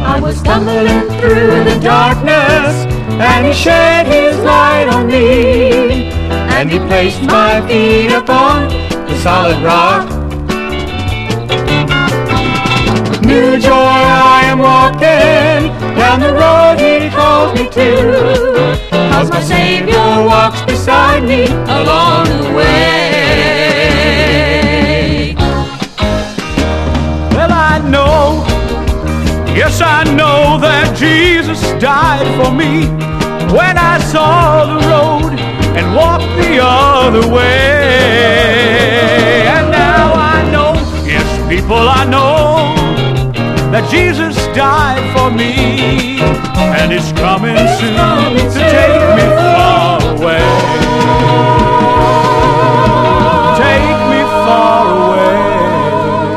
I was stumbling through the darkness, and He shed His light on me, and He placed my feet upon the solid rock. With new joy I am walking down the road He calls me to, 'cause my Savior walks beside me along the way. Well, I know, yes, I know that Jesus died for me when I saw the road and walked the other way. And now I know, yes, people, I know that Jesus died for me, and is coming soon to take me far away. Take